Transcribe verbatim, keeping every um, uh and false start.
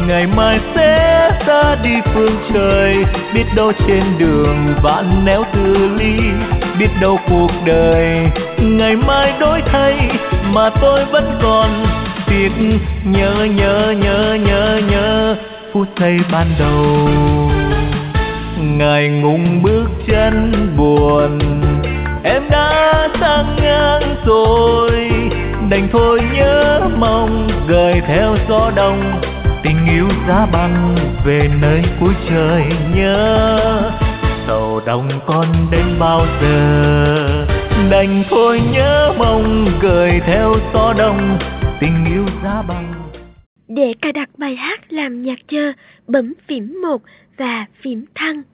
ngày mai sẽ ta đi phương trời, biết đâu trên đường vạn néo từ ly, biết đâu cuộc đời ngày mai đổi thay mà tôi vẫn còn tiếc nhớ nhớ nhớ nhớ nhớ phút giây ban đầu. Ngài ngùng bước chân buồn, em đã sang ngang rồi, đành thôi nhớ mong gửi theo gió đông, tình yêu giá băng về nơi cuối trời nhớ. Sầu đông còn đến bao giờ, đành thôi nhớ mong gửi theo gió đông, tình yêu giá băng. Để cài đặt bài hát làm nhạc chờ, bấm phím một và phím thăng.